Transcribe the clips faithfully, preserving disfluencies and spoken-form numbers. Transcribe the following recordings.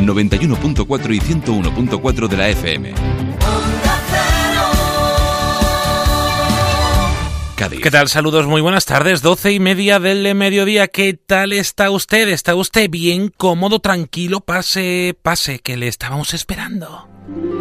noventa y uno punto cuatro y ciento uno punto cuatro de la F M. Cádiz. ¿Qué tal? Saludos, muy buenas tardes, doce y media del mediodía. ¿Qué tal está usted? ¿Está usted bien, cómodo, tranquilo? Pase, pase, que le estábamos esperando.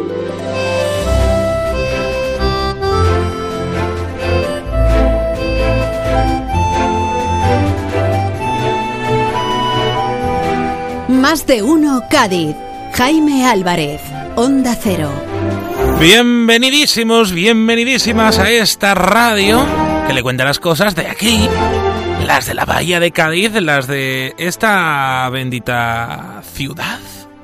Más de uno Cádiz. Jaime Álvarez, Onda Cero. Bienvenidísimos, bienvenidísimas a esta radio que le cuenta las cosas de aquí, las de la Bahía de Cádiz, las de esta bendita ciudad.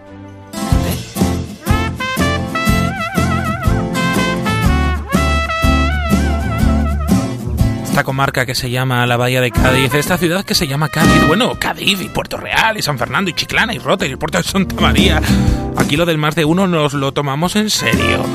Esta comarca que se llama la Bahía de Cádiz, esta ciudad que se llama Cádiz, bueno, Cádiz y Puerto Real y San Fernando y Chiclana y Rota y el puerto de Santa María. Aquí lo del más de uno nos lo tomamos en serio.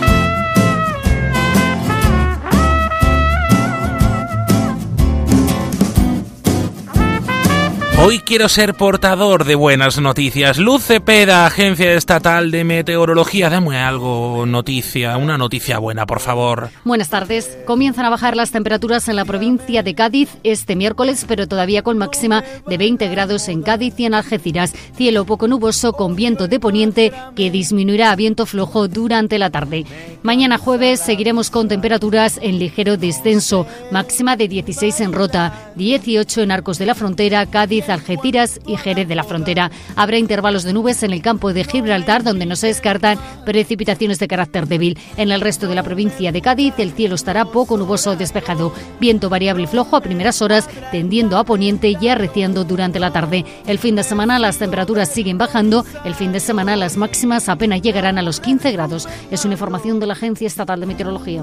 Hoy quiero ser portador de buenas noticias. Luz Cepeda, Agencia Estatal de Meteorología, dame algo, noticia, una noticia buena, por favor. Buenas tardes. Comienzan a bajar las temperaturas en la provincia de Cádiz este miércoles, pero todavía con máxima de veinte grados en Cádiz y en Algeciras. Cielo poco nuboso con viento de poniente que disminuirá a viento flojo durante la tarde. Mañana jueves seguiremos con temperaturas en ligero descenso, máxima de dieciséis en Rota, dieciocho en Arcos de la Frontera, Cádiz, Algeciras y Jerez de la Frontera. Habrá intervalos de nubes en el campo de Gibraltar, donde no se descartan precipitaciones de carácter débil. En el resto de la provincia de Cádiz, el cielo estará poco nuboso o despejado. Viento variable y flojo a primeras horas, tendiendo a poniente y arreciando durante la tarde. El fin de semana las temperaturas siguen bajando. El fin de semana las máximas apenas llegarán a los quince grados. Es una información de la Agencia Estatal de Meteorología.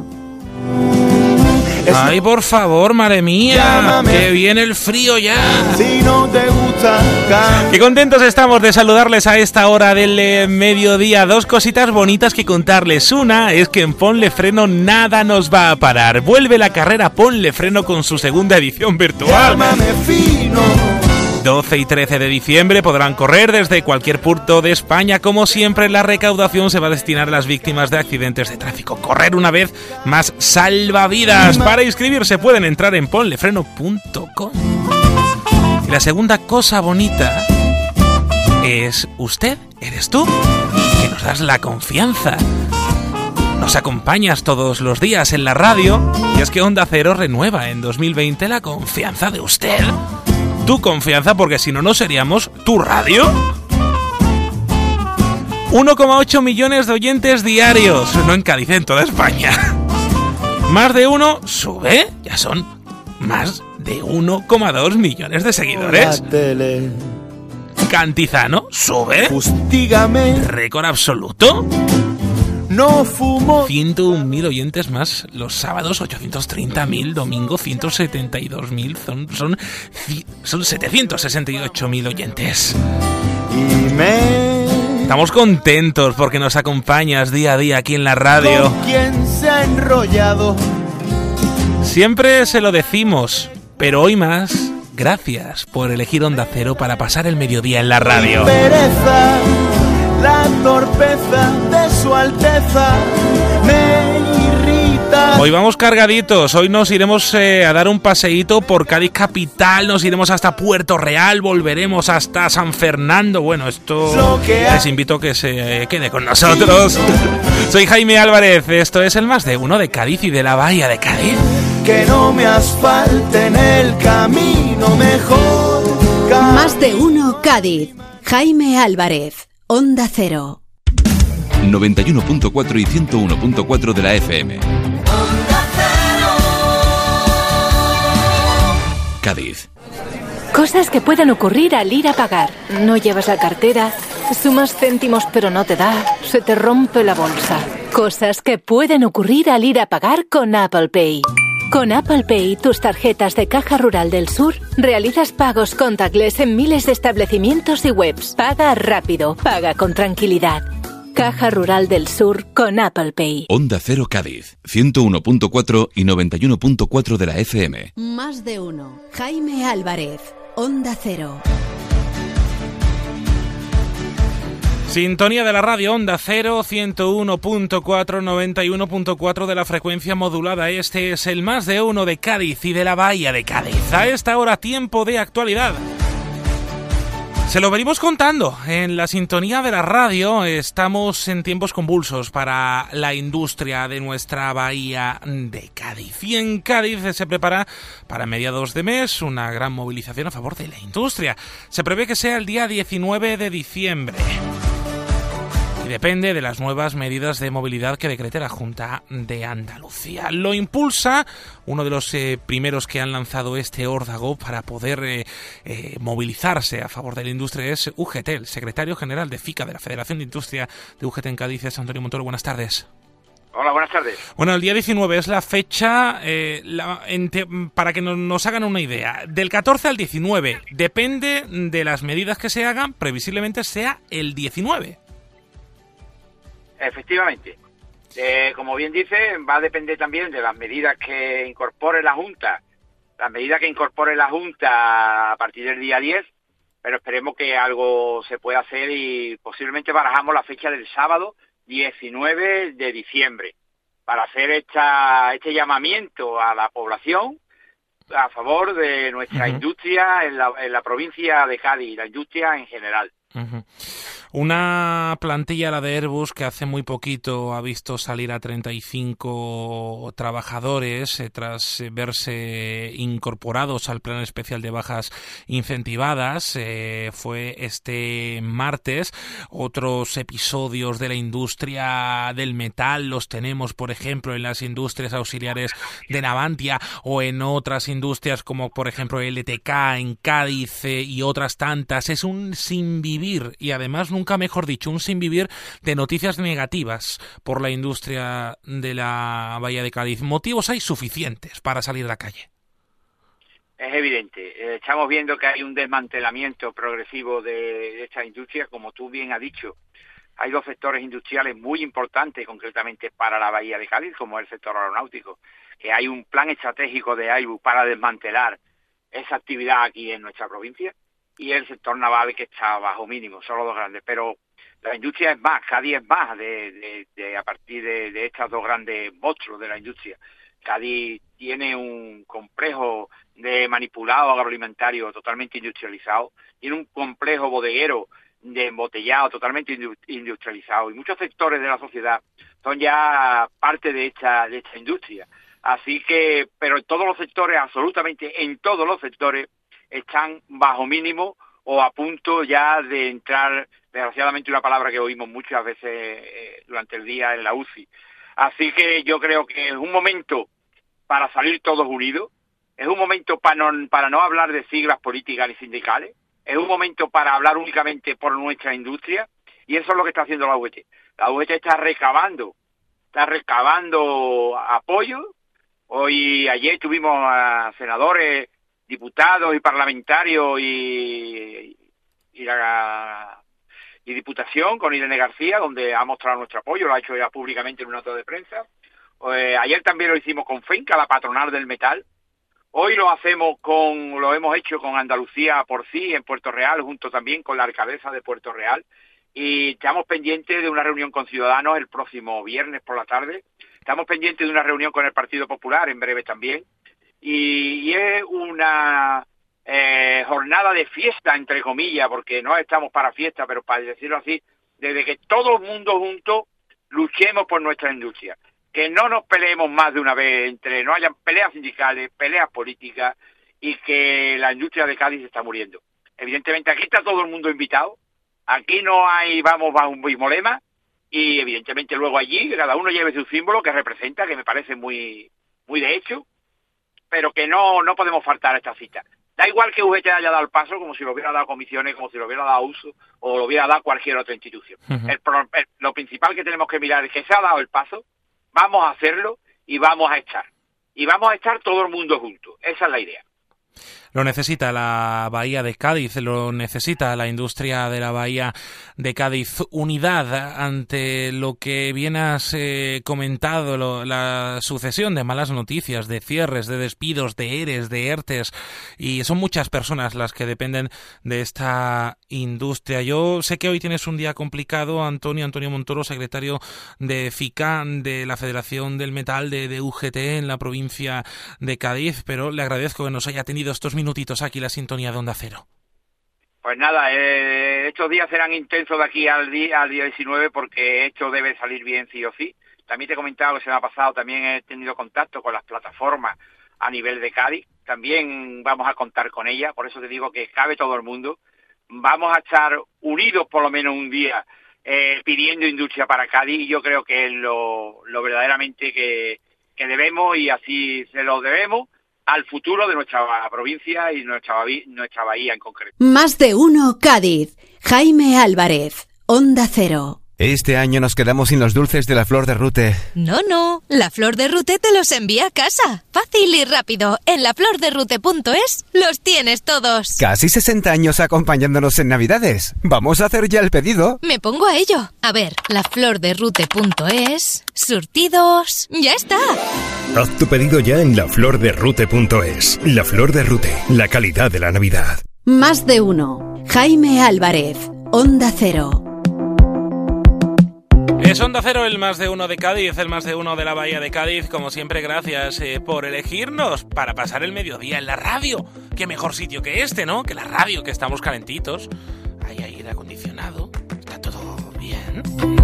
Ay, por favor, madre mía, llámame, que viene el frío ya. Si no te gusta, can... Qué contentos estamos de saludarles a esta hora del eh, mediodía. Dos cositas bonitas que contarles. Una es que en Ponle Freno nada nos va a parar. Vuelve la carrera Ponle Freno con su segunda edición virtual. Llámame fino. doce y trece de diciembre podrán correr desde cualquier punto de España. Como siempre, la recaudación se va a destinar a las víctimas de accidentes de tráfico. Correr una vez más salva vidas. Para inscribirse pueden entrar en ponlefreno punto com. Y la segunda cosa bonita es usted, eres tú, que nos das la confianza. Nos acompañas todos los días en la radio y es que Onda Cero renueva en dos mil veinte la confianza de usted. Tu confianza, porque si no, no seríamos tu radio. uno coma ocho millones de oyentes diarios, no en Cádiz, en toda España. Más de uno sube, ya son más de uno coma dos millones de seguidores. Cantizano sube. Fustígame. Récord absoluto. No fumo. ciento un mil oyentes más los sábados, ochocientos treinta mil, domingo ciento setenta y dos mil, son, son, son setecientos sesenta y ocho mil oyentes. Y me... Estamos contentos porque nos acompañas día a día aquí en la radio. ¿Con quién se ha enrollado? Siempre se lo decimos, pero hoy más, gracias por elegir Onda Cero para pasar el mediodía en la radio. Pereza. La torpeza de su alteza me irrita. Hoy vamos cargaditos, hoy nos iremos eh, a dar un paseíto por Cádiz capital, nos iremos hasta Puerto Real, volveremos hasta San Fernando. Bueno, esto les invito a que se eh, quede con nosotros. Soy Jaime Álvarez, esto es el Más de Uno de Cádiz y de la Bahía de Cádiz. Que no me asfalten el camino mejor. Más de Uno Cádiz. Jaime Álvarez. Onda Cero. noventa y uno punto cuatro y ciento uno punto cuatro de la F M. Cádiz. Cosas que pueden ocurrir al ir a pagar. No llevas la cartera, sumas céntimos pero no te da, se te rompe la bolsa. Cosas que pueden ocurrir al ir a pagar con Apple Pay. Con Apple Pay, tus tarjetas de Caja Rural del Sur, realizas pagos contactless en miles de establecimientos y webs. Paga rápido, paga con tranquilidad. Caja Rural del Sur con Apple Pay. Onda Cero Cádiz, ciento uno punto cuatro y noventa y uno punto cuatro de la F M. Más de uno. Jaime Álvarez, Onda Cero. Sintonía de la radio Onda Cero, ciento uno punto cuatro, noventa y uno punto cuatro de la frecuencia modulada. Este es el Más de Uno de Cádiz y de la Bahía de Cádiz. A esta hora, tiempo de actualidad. Se lo venimos contando. En la sintonía de la radio estamos en tiempos convulsos para la industria de nuestra bahía de Cádiz. Y en Cádiz se prepara para mediados de mes una gran movilización a favor de la industria. Se prevé que sea el día diecinueve de diciembre. Y depende de las nuevas medidas de movilidad que decrete la Junta de Andalucía. Lo impulsa uno de los eh, primeros que han lanzado este órdago para poder eh, eh, movilizarse a favor de la industria es U G T, el secretario general de FICA, de la Federación de Industria de U G T en Cádiz, es Antonio Montoro. Buenas tardes. Hola, buenas tardes. Bueno, el día diecinueve es la fecha, eh, la, en te, para que nos, nos hagan una idea. Del catorce al diecinueve, depende de las medidas que se hagan, previsiblemente sea el diecinueve. Efectivamente. Eh, como bien dice, va a depender también de las medidas que incorpore la Junta, las medidas que incorpore la Junta a partir del día diez, pero esperemos que algo se pueda hacer y posiblemente barajamos la fecha del sábado diecinueve de diciembre para hacer esta, este llamamiento a la población a favor de nuestra uh-huh. industria en la, en la provincia de Cádiz, la industria en general. Uh-huh. Una plantilla, la de Airbus, que hace muy poquito ha visto salir a treinta y cinco trabajadores eh, tras eh, verse incorporados al plan especial de bajas incentivadas. Eh, fue este martes. Otros episodios de la industria del metal los tenemos, por ejemplo, en las industrias auxiliares de Navantia o en otras industrias como, por ejemplo, L T K en Cádiz eh, y otras tantas. Es un sinvivir y además nunca mejor dicho, un sinvivir de noticias negativas por la industria de la Bahía de Cádiz. Motivos hay suficientes para salir a la calle. Es evidente. Estamos viendo que hay un desmantelamiento progresivo de, de esta industria, como tú bien has dicho. Hay dos sectores industriales muy importantes, concretamente para la Bahía de Cádiz, como el sector aeronáutico, que hay un plan estratégico de Airbus para desmantelar esa actividad aquí en nuestra provincia, y el sector naval que está bajo mínimo, son los dos grandes, pero la industria es más, Cádiz es más de, de, de a partir de, de estos dos grandes monstruos de la industria. Cádiz tiene un complejo de manipulado agroalimentario totalmente industrializado, tiene un complejo bodeguero de embotellado totalmente industrializado, y muchos sectores de la sociedad son ya parte de esta, de esta industria. Así que, pero en todos los sectores, absolutamente en todos los sectores, están bajo mínimo o a punto ya de entrar, desgraciadamente una palabra que oímos muchas veces eh, durante el día en la U C I. Así que yo creo que es un momento para salir todos unidos, es un momento para no, para no hablar de siglas políticas ni sindicales, es un momento para hablar únicamente por nuestra industria, y eso es lo que está haciendo la U G T. La U G T está recabando, está recabando apoyo. Hoy, ayer tuvimos a senadores, diputados y parlamentarios y, y la y diputación con Irene García, donde ha mostrado nuestro apoyo, lo ha hecho ya públicamente en una nota de prensa. Eh, ayer también lo hicimos con FENCA, la patronal del metal. Hoy lo hacemos con, lo hemos hecho con Andalucía por sí en Puerto Real, junto también con la alcaldesa de Puerto Real. Y estamos pendientes de una reunión con Ciudadanos el próximo viernes por la tarde. Estamos pendientes de una reunión con el Partido Popular en breve también. Y, y es una eh, jornada de fiesta, entre comillas, porque no estamos para fiesta, pero para decirlo así, desde que todo el mundo juntos luchemos por nuestra industria. Que no nos peleemos más de una vez, entre no hayan peleas sindicales, peleas políticas, y que la industria de Cádiz está muriendo. Evidentemente aquí está todo el mundo invitado, aquí no hay, vamos, bajo un mismo lema, y evidentemente luego allí cada uno lleve su símbolo que representa, que me parece muy, muy de hecho, pero que no no podemos faltar a esta cita. Da igual que U G T haya dado el paso, como si lo hubiera dado comisiones, como si lo hubiera dado uso, o lo hubiera dado cualquier otra institución. Uh-huh. el, el, lo principal que tenemos que mirar es que se ha dado el paso, vamos a hacerlo y vamos a estar. Y vamos a estar todo el mundo juntos. Esa es la idea. Lo necesita la Bahía de Cádiz, lo necesita la industria de la Bahía de Cádiz. Unidad ante lo que bien has eh, comentado, lo, la sucesión de malas noticias, de cierres, de despidos, de eres, de ERTES, y son muchas personas las que dependen de esta industria. Yo sé que hoy tienes un día complicado, Antonio, Antonio Montoro, secretario de FICAN, de la Federación del Metal de, de U G T en la provincia de Cádiz, pero le agradezco que nos haya tenido estos minutitos aquí la sintonía de Onda Cero. Pues nada, eh, estos días serán intensos de aquí al día, al día diecinueve, porque esto debe salir bien sí o sí. También te he comentado que se me ha pasado, también he tenido contacto con las plataformas a nivel de Cádiz, también vamos a contar con ellas, por eso te digo que cabe todo el mundo. Vamos a estar unidos por lo menos un día eh, pidiendo industria para Cádiz, y yo creo que es lo, lo verdaderamente que, que debemos, y así se lo debemos al futuro de nuestra provincia y nuestra, nuestra bahía en concreto. Más de uno Cádiz. Jaime Álvarez, Onda Cero. Este año nos quedamos sin los dulces de la Flor de Rute. No, no, la Flor de Rute te los envía a casa. Fácil y rápido, en la flor de rute punto es los tienes todos. Casi sesenta años acompañándonos en Navidades. Vamos a hacer ya el pedido. Me pongo a ello. A ver, la flor de rute punto es, surtidos, ya está. Haz tu pedido ya en la flor de rute punto es. La Flor de Rute, la calidad de la Navidad. Más de uno. Jaime Álvarez, Onda Cero. Es Onda Cero, el más de uno de Cádiz, el más de uno de la Bahía de Cádiz. Como siempre, gracias eh, por elegirnos para pasar el mediodía en la radio. Qué mejor sitio que este, ¿no? Que la radio, que estamos calentitos. Hay aire acondicionado, está todo bien.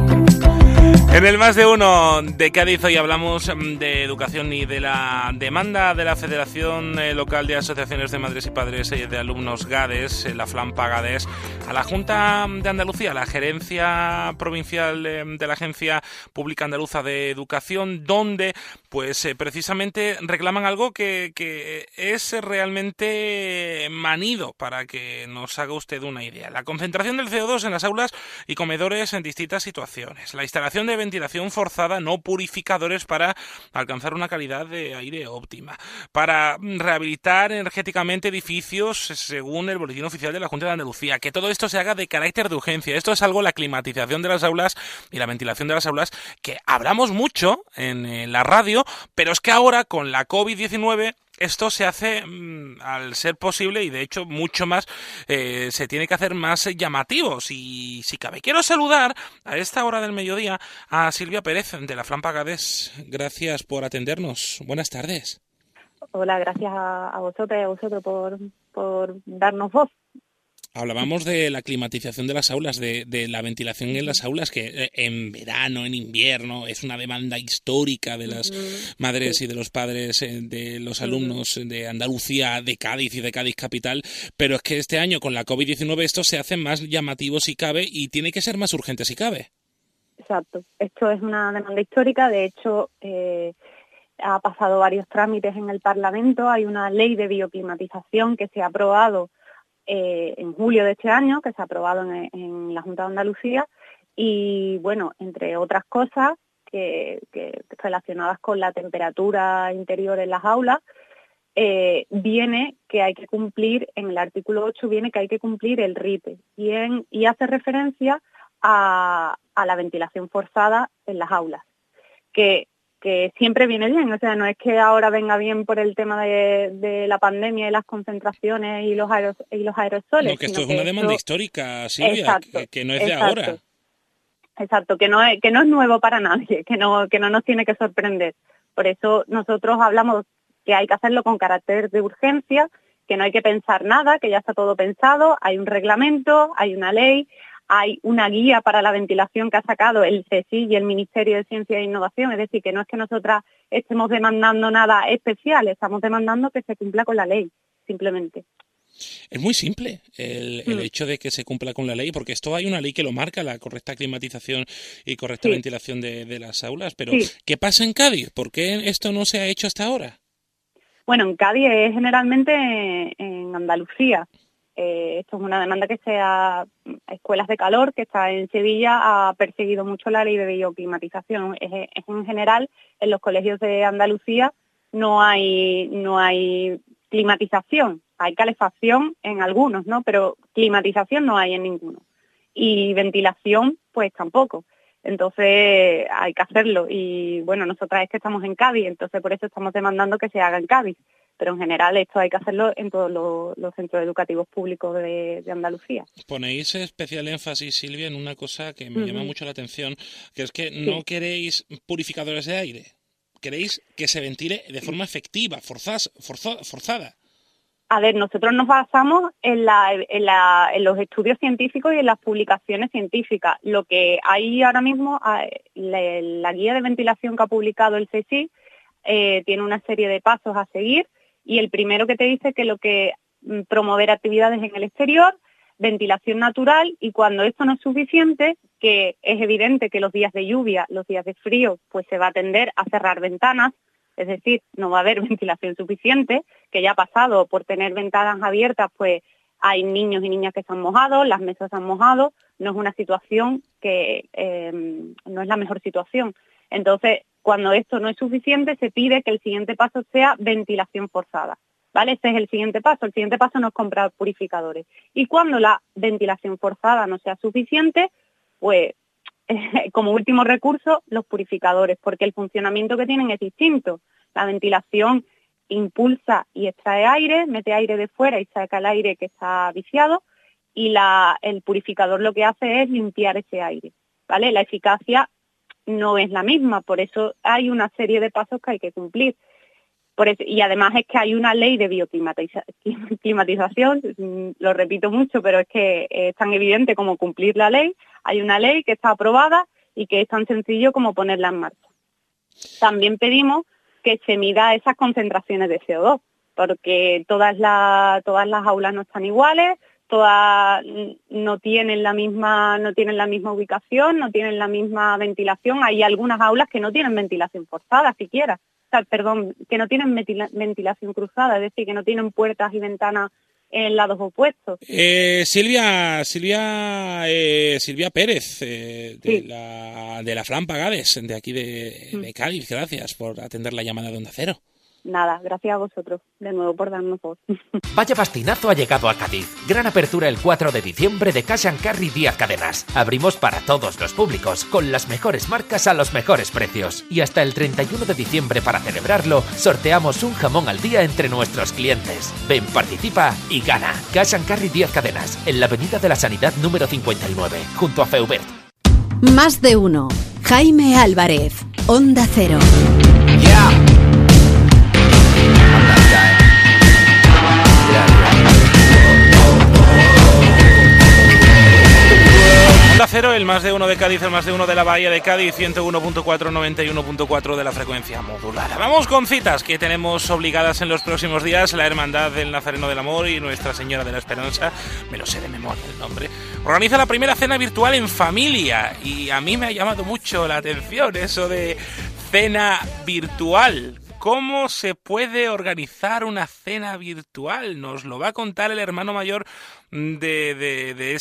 En el más de uno de Cádiz hoy hablamos de educación y de la demanda de la Federación Local de Asociaciones de Madres y Padres de Alumnos GADES, la FLAMPA GADES, a la Junta de Andalucía, a la Gerencia Provincial de la Agencia Pública Andaluza de Educación, donde pues precisamente reclaman algo que, que es realmente manido, para que nos haga usted una idea. La concentración del C O dos en las aulas y comedores en distintas situaciones, la instalación de ventilación forzada, no purificadores, para alcanzar una calidad de aire óptima, para rehabilitar energéticamente edificios según el boletín oficial de la Junta de Andalucía, que todo esto se haga de carácter de urgencia. Esto es algo, la climatización de las aulas y la ventilación de las aulas, que hablamos mucho en, en la radio, pero es que ahora con la covid diecinueve esto se hace mmm, al ser posible, y de hecho mucho más eh, se tiene que hacer más llamativo, si, si cabe. Quiero saludar a esta hora del mediodía a Silvia Pérez de la FLAMPA GADES. Gracias por atendernos. Buenas tardes. Hola, gracias a, a vosotros y a vosotros por, por darnos voz. Hablábamos de la climatización de las aulas, de, de la ventilación en las aulas, que en verano, en invierno, es una demanda histórica de las uh-huh. madres sí. y de los padres, de los alumnos uh-huh. de Andalucía, de Cádiz y de Cádiz capital, pero es que este año con la covid diecinueve esto se hace más llamativo si cabe, y tiene que ser más urgente si cabe. Exacto, esto es una demanda histórica, de hecho eh, ha pasado varios trámites en el Parlamento, hay una ley de bioclimatización que se ha aprobado Eh, en julio de este año, que se ha aprobado en, en la Junta de Andalucía, y bueno, entre otras cosas que, que relacionadas con la temperatura interior en las aulas, eh, viene que hay que cumplir, en el artículo ocho viene que hay que cumplir el RIPE, y, en, y hace referencia a, a la ventilación forzada en las aulas, que que siempre viene bien, o sea, no es que ahora venga bien por el tema de, de la pandemia y las concentraciones y los aeros, y los aerosoles. No, que esto es que una esto... demanda histórica, Silvia, exacto, que, que no es exacto, de ahora. Exacto, que no es, que no es nuevo para nadie, que no, que no nos tiene que sorprender. Por eso nosotros hablamos que hay que hacerlo con carácter de urgencia, que no hay que pensar nada, que ya está todo pensado, hay un reglamento, hay una ley, hay una guía para la ventilación que ha sacado el C S I y el Ministerio de Ciencia e Innovación, es decir, que no es que nosotras estemos demandando nada especial, estamos demandando que se cumpla con la ley, simplemente. Es muy simple el, el hecho de que se cumpla con la ley, porque esto hay una ley que lo marca, la correcta climatización y correcta sí. ventilación de, de las aulas, pero sí. ¿qué pasa en Cádiz? ¿Por qué esto no se ha hecho hasta ahora? Bueno, en Cádiz es generalmente en Andalucía. Eh, esto es una demanda que sea Escuelas de Calor, que está en Sevilla, ha perseguido mucho la ley de bioclimatización. Es, es en general, en los colegios de Andalucía no hay no hay climatización. hay calefacción en algunos, ¿no? Pero climatización no hay en ninguno. Y ventilación, pues tampoco. Entonces hay que hacerlo. Y bueno, nosotras es que estamos en Cádiz, entonces por eso estamos demandando que se haga en Cádiz. Pero en general esto hay que hacerlo en todos los, los centros educativos públicos de, de Andalucía. Ponéis especial énfasis, Silvia, en una cosa que me uh-huh. llama mucho la atención, que es que sí. no queréis purificadores de aire, queréis que se ventile de forma efectiva, forzas, forzo, forzada. A ver, nosotros nos basamos en, la, en, la, en los estudios científicos y en las publicaciones científicas. Lo que hay ahora mismo, la, la guía de ventilación que ha publicado el C S I eh, tiene una serie de pasos a seguir. Y el primero que te dice que lo que promover actividades en el exterior, ventilación natural, y cuando esto no es suficiente, que es evidente que los días de lluvia, los días de frío, pues se va a tender a cerrar ventanas, es decir, no va a haber ventilación suficiente, que ya ha pasado por tener ventanas abiertas, pues hay niños y niñas que se han mojado, las mesas se han mojado, no es una situación que eh, no es la mejor situación. Entonces, cuando esto no es suficiente, se pide que el siguiente paso sea ventilación forzada, ¿vale? Ese es el siguiente paso. El siguiente paso no es comprar purificadores. Y cuando la ventilación forzada no sea suficiente, pues, eh, como último recurso, los purificadores, porque el funcionamiento que tienen es distinto. La ventilación impulsa y extrae aire, mete aire de fuera y saca el aire que está viciado, y la, el purificador lo que hace es limpiar ese aire, ¿vale? La eficacia no es la misma, por eso hay una serie de pasos que hay que cumplir. Por eso, y además es que hay una ley de bioclimatización, lo repito mucho, pero es que es tan evidente como cumplir la ley. Hay una ley que está aprobada y que es tan sencillo como ponerla en marcha. También pedimos que se mida esas concentraciones de C O dos, porque todas, la, todas las aulas no están iguales, todas no tienen la misma no tienen la misma ubicación, no tienen la misma ventilación. Hay algunas aulas que no tienen ventilación forzada siquiera, o sea, perdón, que no tienen ventila, ventilación cruzada, es decir, que no tienen puertas y ventanas en lados opuestos. Eh, Silvia Silvia eh, Silvia Pérez eh, de, sí. la, de la Fran Pagades, de aquí de, de Cádiz, gracias por atender la llamada de Onda Cero. Nada, gracias a vosotros, de nuevo por darnos voz. Vaya bastinazo ha llegado a Cádiz. Gran apertura el cuatro de diciembre de Cash and Carry Díaz Cadenas. Abrimos para todos los públicos, con las mejores marcas a los mejores precios. Y hasta el treinta y uno de diciembre, para celebrarlo, sorteamos un jamón al día entre nuestros clientes. Ven, participa y gana. Cash and Carry Díaz Cadenas, en la Avenida de la Sanidad número cincuenta y nueve, junto a Feubert. Más de uno. Jaime Álvarez, Onda Cero. Yeah. Onda Cero, el más de uno de Cádiz, el más de uno de la Bahía de Cádiz, ciento uno punto cuatro, noventa y uno punto cuatro de la frecuencia modulada. Vamos con citas que tenemos obligadas en los próximos días. La Hermandad del Nazareno del Amor y Nuestra Señora de la Esperanza, me lo sé de memoria el nombre, organiza la primera cena virtual en familia, y a mí me ha llamado mucho la atención eso de cena virtual. ¿Cómo se puede organizar una cena virtual? Nos lo va a contar el hermano mayor de, de, de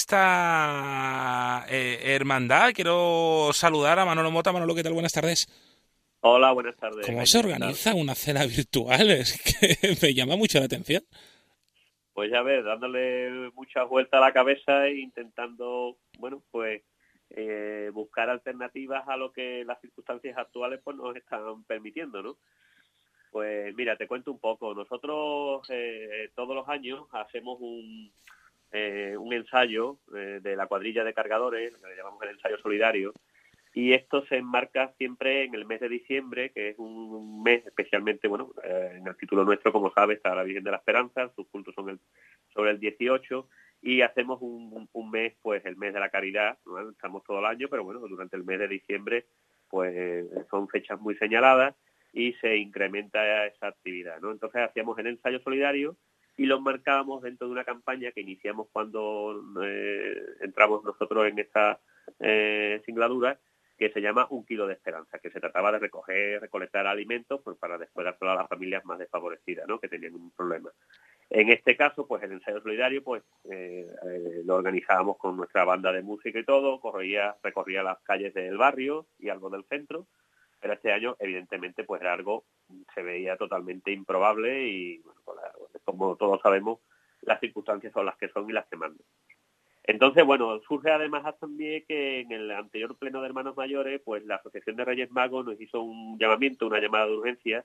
esta eh, hermandad. Quiero saludar a Manolo Mota. Manolo, ¿qué tal? Buenas tardes. Hola, buenas tardes. ¿Cómo se organiza una cena virtual? Es que me llama mucho la atención. Pues ya ves, dándole muchas vueltas a la cabeza e intentando, bueno, pues eh, buscar alternativas a lo que las circunstancias actuales pues nos están permitiendo, ¿no? Pues mira, te cuento un poco. Nosotros eh, todos los años hacemos un, eh, un ensayo eh, de la cuadrilla de cargadores, que le llamamos el ensayo solidario, y esto se enmarca siempre en el mes de diciembre, que es un mes especialmente, bueno, eh, en el título nuestro, como sabes, está la Virgen de la Esperanza, sus cultos son el, sobre el dieciocho, y hacemos un, un mes, pues el mes de la caridad, ¿no? Estamos todo el año, pero bueno, durante el mes de diciembre, pues son fechas muy señaladas, y se incrementa esa actividad, ¿no? Entonces hacíamos el ensayo solidario y lo marcábamos dentro de una campaña que iniciamos cuando eh, entramos nosotros en esta eh, singladura, que se llama Un Kilo de Esperanza, que se trataba de recoger, recolectar alimentos pues para después dárselo a las familias más desfavorecidas, ¿no? Que tenían un problema. En este caso, pues el ensayo solidario, pues eh, eh, lo organizábamos con nuestra banda de música y todo, corría, recorría las calles del barrio y algo del centro. Pero este año, evidentemente, pues era algo se veía totalmente improbable y, bueno, como todos sabemos, las circunstancias son las que son y las que mandan. Entonces, bueno, surge además también que en el anterior pleno de Hermanos Mayores, pues la Asociación de Reyes Magos nos hizo un llamamiento, una llamada de urgencia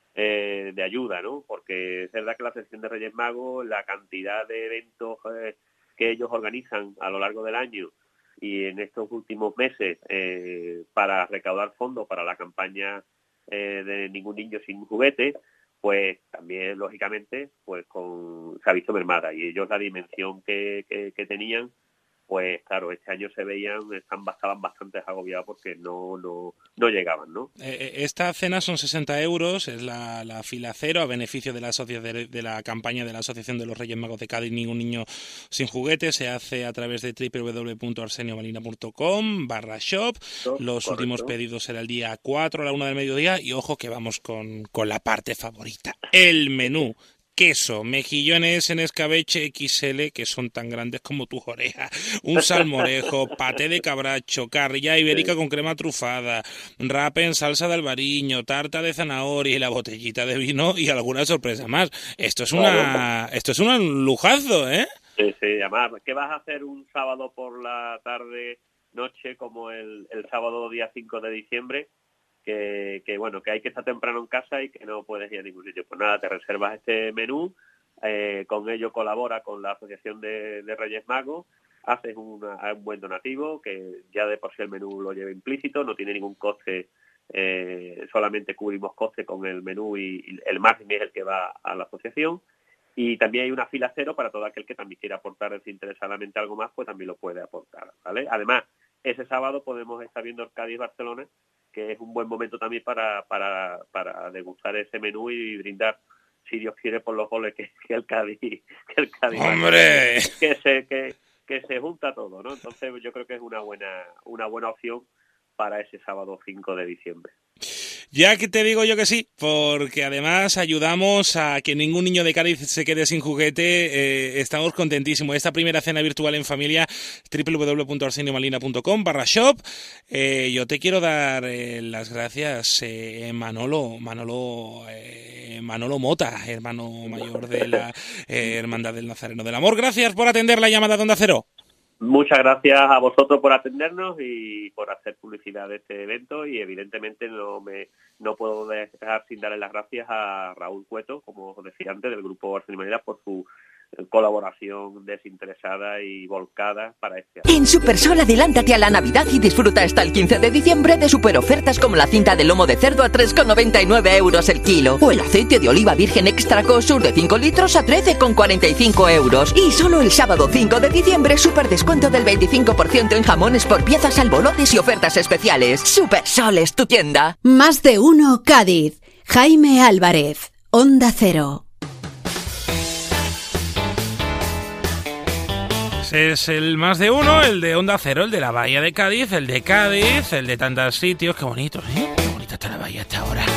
eh, de ayuda, ¿no? Porque es verdad que la Asociación de Reyes Magos, la cantidad de eventos eh, que ellos organizan a lo largo del año y en estos últimos meses eh, para recaudar fondos para la campaña eh, de Ningún Niño Sin Juguete, pues también, lógicamente, pues con se ha visto mermada. Y ellos la dimensión que, que, que tenían, pues claro, este año se veían, están, estaban bastante agobiados porque no no no llegaban, ¿no? Eh, esta cena son sesenta euros, es la, la fila cero, a beneficio de la, de, de la campaña de la Asociación de los Reyes Magos de Cádiz, Ningún Niño Sin Juguete. Se hace a través de doble u doble u doble u punto arsenio malina punto com barra shop. Los Correcto. Últimos pedidos será el día cuatro a la una del mediodía. Y ojo que vamos con, con la parte favorita, el menú. Queso, mejillones en escabeche equis ele, que son tan grandes como tus orejas, un salmorejo, paté de cabracho, carrilla ibérica con crema trufada, rape en salsa de albariño, tarta de zanahoria y la botellita de vino y alguna sorpresa más. Esto es una, esto es un lujazo, ¿eh? Sí, sí, además, ¿qué vas a hacer un sábado por la tarde, noche, como el, el sábado día cinco de diciembre? Que, que bueno, que hay que estar temprano en casa y que no puedes ir a ningún sitio. Pues nada, te reservas este menú, eh, con ello colabora con la Asociación de, de Reyes Magos, haces una, un buen donativo, que ya de por sí el menú lo lleva implícito, no tiene ningún coste, eh, solamente cubrimos coste con el menú y, y el margen es el que va a la asociación. Y también hay una fila cero para todo aquel que también quiera aportar desinteresadamente algo más, pues también lo puede aportar, ¿vale? Además, ese sábado podemos estar viendo el Cádiz-Barcelona, que es un buen momento también para, para, para degustar ese menú y brindar, si Dios quiere, por los goles que, que el Cádiz, que el Cádiz ¡hombre! que se que, que se junta todo, ¿no? Entonces yo creo que es una buena una buena opción para ese sábado cinco de diciembre. Ya que te digo yo que sí, porque además ayudamos a que ningún niño de Cádiz se quede sin juguete. Eh, estamos contentísimos. Esta primera cena virtual en familia, doble u doble u doble u punto arsenio malina punto com barra shop. Eh, yo te quiero dar eh, las gracias, eh, Manolo, Manolo, eh, Manolo Mota, hermano mayor de la eh, Hermandad del Nazareno del Amor. Gracias por atender la llamada de Onda Cero. Muchas gracias a vosotros por atendernos y por hacer publicidad de este evento, y evidentemente no me no puedo dejar sin darle las gracias a Raúl Cueto, como os decía antes, del grupo Arsenio Manera, por su colaboración desinteresada y volcada para este año. En Supersol adelántate a la Navidad y disfruta hasta el quince de diciembre de super ofertas como la cinta de lomo de cerdo a tres con noventa y nueve euros el kilo o el aceite de oliva virgen extra Cosur de cinco litros a trece con cuarenta y cinco euros. Y solo el sábado cinco de diciembre super descuento del veinticinco por ciento en jamones por piezas, albolotes y ofertas especiales. Supersol es tu tienda. Más de uno Cádiz. Jaime Álvarez, Onda Cero. Es el más de uno, el de Onda Cero, el de la Bahía de Cádiz, el de Cádiz, el de tantos sitios. Qué bonito, ¿eh? Qué bonita está la bahía hasta ahora.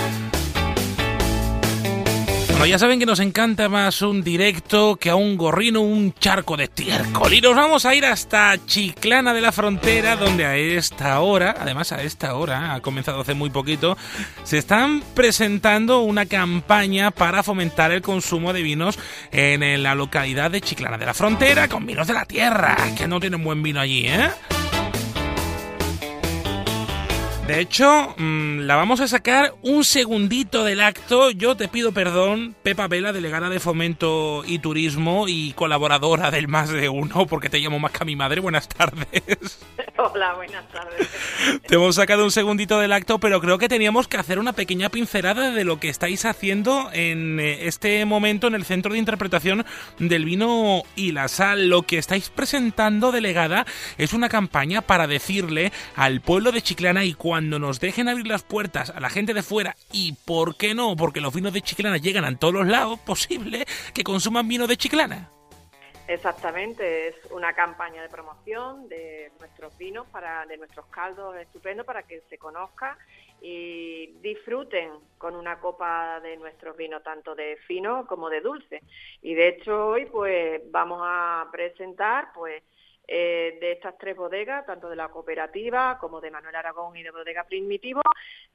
Bueno, ya saben que nos encanta más un directo que a un gorrino, un charco de estiércol. Y nos vamos a ir hasta Chiclana de la Frontera, donde a esta hora, además a esta hora, ha comenzado hace muy poquito, se están presentando una campaña para fomentar el consumo de vinos en la localidad de Chiclana de la Frontera, con vinos de la tierra, que no tienen buen vino allí, ¿eh? De hecho, mmm, la vamos a sacar un segundito del acto. Yo te pido perdón, Pepa Vela, delegada de Fomento y Turismo y colaboradora del Más de Uno, porque te llamo más que a mi madre. Buenas tardes. Hola, buenas tardes. Te hemos sacado un segundito del acto, pero creo que teníamos que hacer una pequeña pincelada de lo que estáis haciendo en este momento en el Centro de Interpretación del Vino y la Sal. Lo que estáis presentando, delegada, es una campaña para decirle al pueblo de Chiclana, y cuando nos dejen abrir las puertas a la gente de fuera, y por qué no, porque los vinos de Chiclana llegan a todos los lados, posible que consuman vino de Chiclana. Exactamente, es una campaña de promoción de nuestros vinos, para de nuestros caldos estupendos, para que se conozca y disfruten con una copa de nuestros vinos, tanto de fino como de dulce. Y de hecho hoy pues vamos a presentar pues eh, de estas tres bodegas, tanto de la cooperativa como de Manuel Aragón y de Bodega Primitivo,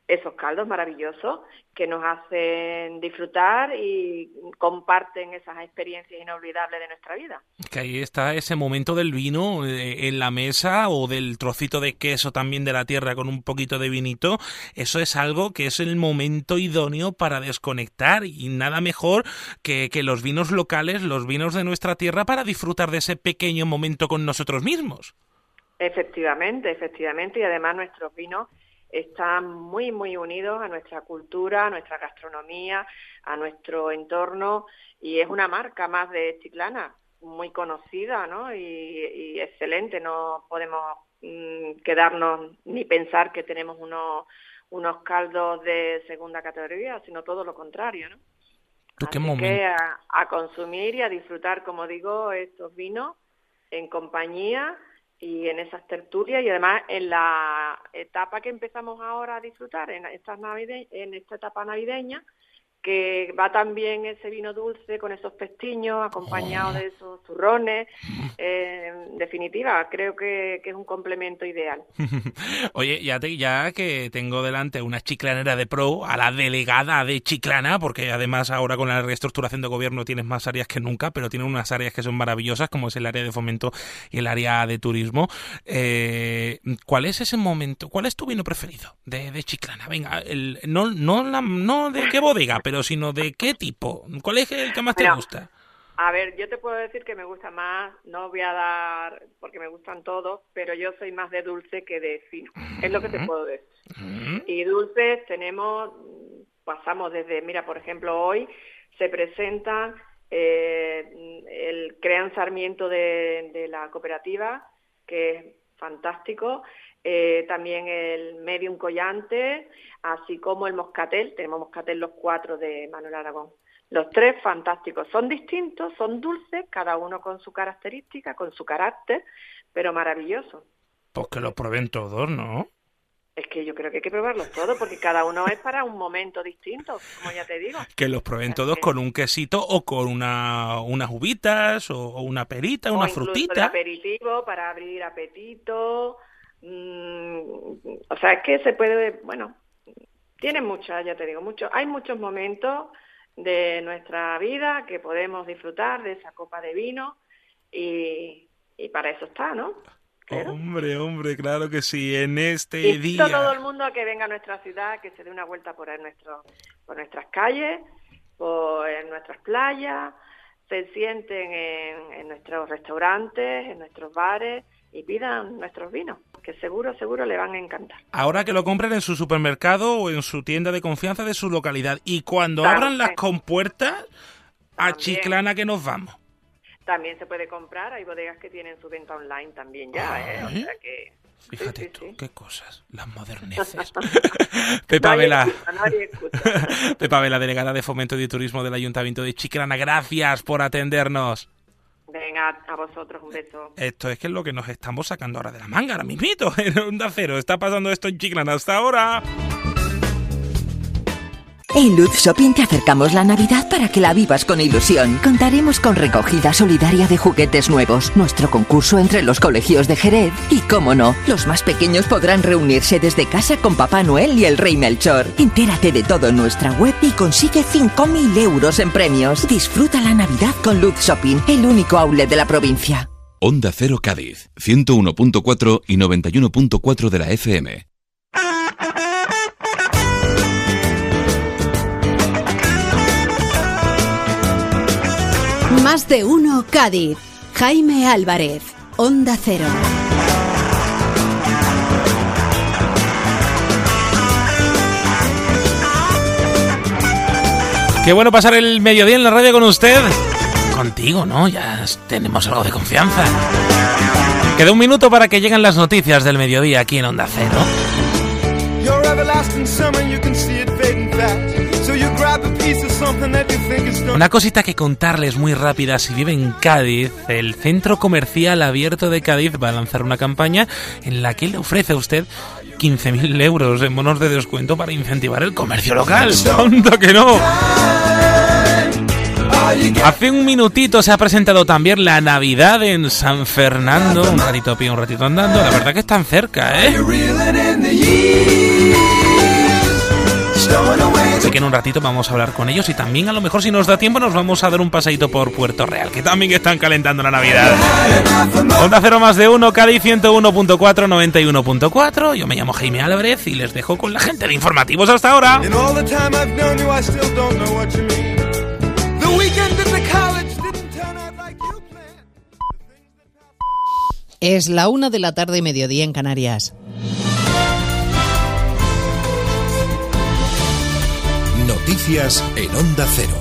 esos caldos maravillosos que nos hacen disfrutar y comparten esas experiencias inolvidables de nuestra vida. Que ahí está ese momento del vino eh, en la mesa, o del trocito de queso también de la tierra con un poquito de vinito. Eso es algo que es el momento idóneo para desconectar, y nada mejor que, que los vinos locales, los vinos de nuestra tierra, para disfrutar de ese pequeño momento con nosotros mismos. Efectivamente, efectivamente, y además nuestros vinos están muy, muy unidos a nuestra cultura, a nuestra gastronomía, a nuestro entorno, y es una marca más de Chiclana, muy conocida, ¿no? Y, y excelente. No podemos mm, quedarnos ni pensar que tenemos unos, unos caldos de segunda categoría, sino todo lo contrario, ¿no? ¿Tú qué Así momento? que a, a consumir y a disfrutar, como digo, estos vinos en compañía y en esas tertulias, y además en la etapa que empezamos ahora a disfrutar, en, estas navide- en esta etapa navideña, que va también ese vino dulce con esos pestiños acompañados de esos turrones. Eh, en definitiva, creo que, que es un complemento ideal. Oye, ya, te, ya que tengo delante una chiclanera de pro, a la delegada de Chiclana, porque además ahora con la reestructuración de gobierno tienes más áreas que nunca, pero tiene unas áreas que son maravillosas, como es el área de fomento y el área de turismo. Eh, ¿Cuál es ese momento? ¿Cuál es tu vino preferido de, de Chiclana? Venga, el, no, no, la, no de qué bodega, pero sino de qué tipo. ¿Cuál es el que más te Bueno, gusta? A ver, yo te puedo decir que me gusta más, no voy a dar, porque me gustan todos, pero yo soy más de dulce que de fino. Es lo que te puedo decir. Mm. Y dulces tenemos, pasamos desde, mira, por ejemplo, hoy se presenta eh, el Crean Sarmiento de, de la cooperativa, que es fantástico. Eh, también el Medium Collante, así como el Moscatel. Tenemos Moscatel los cuatro de Manuel Aragón. Los tres fantásticos. Son distintos, son dulces, cada uno con su característica, con su carácter, pero maravillosos. Pues que los prueben todos, ¿no? Es que yo creo que hay que probarlos todos, porque cada uno es para un momento distinto, como ya te digo. Que los prueben todos con un quesito o con una unas uvitas o, o una perita, O una incluso frutita. el aperitivo para abrir apetito. Mm, o sea, es que se puede, bueno, tiene muchas, ya te digo, muchos, hay muchos momentos de nuestra vida que podemos disfrutar de esa copa de vino, y, y para eso está, ¿no? Claro. Hombre, hombre, claro que sí, en este Invito día. a todo el mundo a que venga a nuestra ciudad, que se dé una vuelta por, nuestro, por nuestras calles, por en nuestras playas, se sienten en, en nuestros restaurantes, en nuestros bares y pidan nuestros vinos, que seguro, seguro le van a encantar. Ahora que lo compren en su supermercado o en su tienda de confianza de su localidad. Y cuando Claro, abran las sí. compuertas, a También. Chiclana que nos vamos. También se puede comprar, hay bodegas que tienen su venta online también ya, ¿eh? O sea que... Fíjate sí, sí, tú, sí. qué cosas, las moderneces. Pepa No hay Vela, excusa, no hay excusa. Pepa Vela, delegada de Fomento y Turismo del Ayuntamiento de Chiclana, gracias por atendernos. Venga, a vosotros un beso. Esto es que es lo que nos estamos sacando ahora de la manga, ahora mismito, en Onda Cero. Está pasando esto en Chiclana hasta ahora. En Luz Shopping te acercamos la Navidad para que la vivas con ilusión. Contaremos con recogida solidaria de juguetes nuevos, nuestro concurso entre los colegios de Jerez y, cómo no, los más pequeños podrán reunirse desde casa con Papá Noel y el Rey Melchor. Entérate de todo en nuestra web y consigue cinco mil euros en premios. Disfruta la Navidad con Luz Shopping, el único outlet de la provincia. Onda Cero Cádiz, ciento uno punto cuatro y noventa y uno punto cuatro de la F M. Más de uno Cádiz. Jaime Álvarez, Onda Cero. Qué bueno pasar el mediodía en la radio con usted. Contigo, ¿no? Ya tenemos algo de confianza. Queda un minuto para que lleguen las noticias del mediodía aquí en Onda Cero. Una cosita que contarles muy rápida: si vive en Cádiz, el Centro Comercial Abierto de Cádiz va a lanzar una campaña en la que le ofrece a usted quince mil euros en bonos de descuento para incentivar el comercio local. ¡Tonto que no! Hace un minutito se ha presentado también la Navidad en San Fernando. Un ratito a pie, un ratito andando. La verdad que están cerca, ¿eh? Así que en un ratito vamos a hablar con ellos y también a lo mejor si nos da tiempo nos vamos a dar un paseíto por Puerto Real, que también están calentando la Navidad. Onda Cero más de uno, Cádiz ciento uno punto cuatro, noventa y uno punto cuatro. Yo me llamo Jaime Álvarez y les dejo con la gente de Informativos hasta ahora. Es la una de la tarde, mediodía en Canarias. Noticias en Onda Cero.